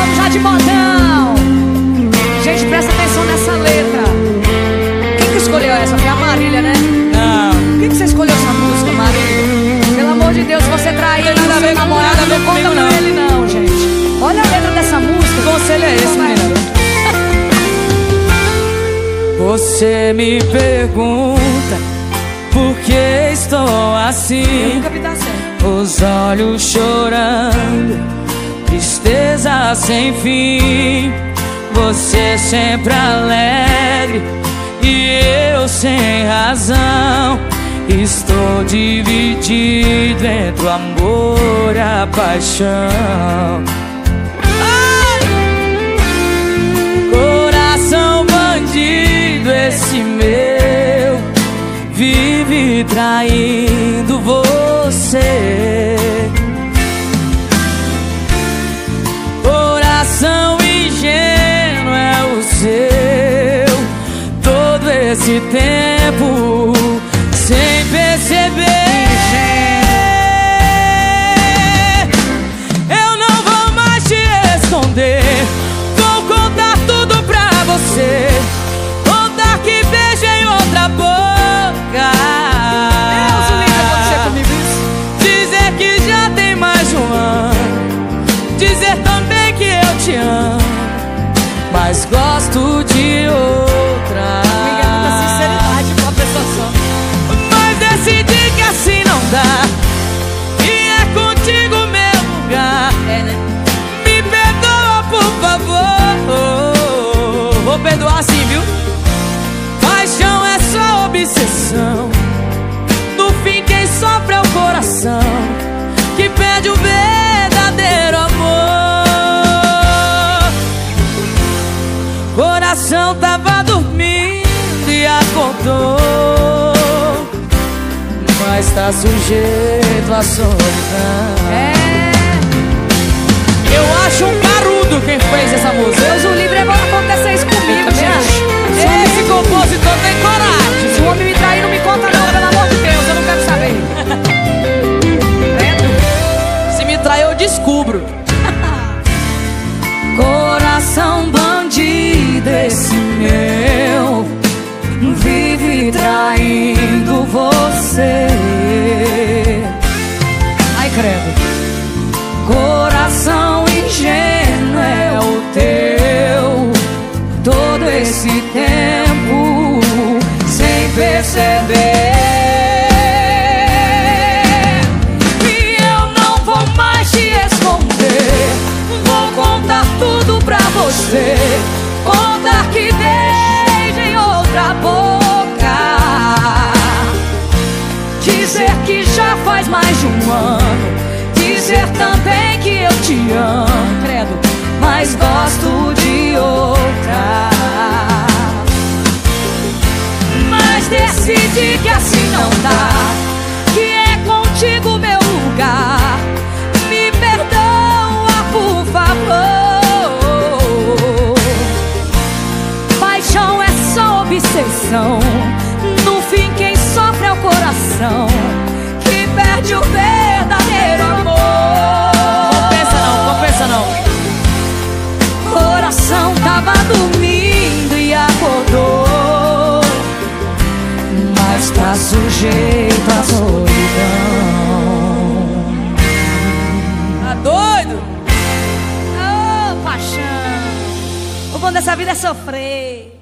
vamos já de modão. Gente, presta atenção nessa letra. Quem que escolheu essa? Foi a Marília, né? Não. Quem que você escolheu essa música, Marília? Pelo amor de Deus, se você trair Não tem nada a ver seu com namorado, nada a ver não conta comigo, com não. ele não, gente. Olha a letra dessa música. Que conselho é esse, menina? Você me pergunta por que estou assim, Nunca vi dar certo. os olhos chorando, tristeza sem fim. Você sempre alegre e eu sem razão. Estou dividido entre o amor e a paixão. Coração bandido esse meu, vive traindo você. Coração ingênuo é o seu, todo esse tempo sem perceber. Eu não vou mais te esconder, vou contar tudo pra você, contar que beijei outra boca. Deus, o lindo acontecer comigo isso. Dizer que já tem mais de um ano, dizer também que eu te amo, mas gosto de outra. Obrigada da sinceridade pra uma pessoa só. Mas decidi que assim não dá, e é contigo meu lugar. É, né? Me perdoa, por favor. Vou perdoar sim, viu? Paixão é só obsessão, no fim quem sofre é o coração, que perde o verdadeiro amor. Coração tava dormindo e acordou, mas tá sujeito à solidão. É. Eu acho um carudo quem fez essa música. Deus o livre, agora acontecer isso comigo, gente. Esse compositor tem coragem. Se o homem me trair, não me conta não, pelo amor de Deus, eu não quero saber. Se me trair eu descubro. Coração bandido esse meu, vive traindo você. Ai, credo. Coração ingênuo é o teu, todo esse tempo sem perceber. E eu não vou mais te esconder, vou contar tudo pra você, contar que beijei outra boca, dizer que já faz mais de um ano, dizer também que eu te amo, credo, mas gosto de outra. Mas decidi que assim não dá, que é contigo meu lugar. Me perdoa, por favor. Paixão é só obsessão, no fim quem sofre é o coração, que perde o verdadeiro amor. Compensa não. Coração tava dormindo e acordou, mas tá sujeito à solidão. Tá doido? Ô, paixão. O bom dessa vida é sofrer.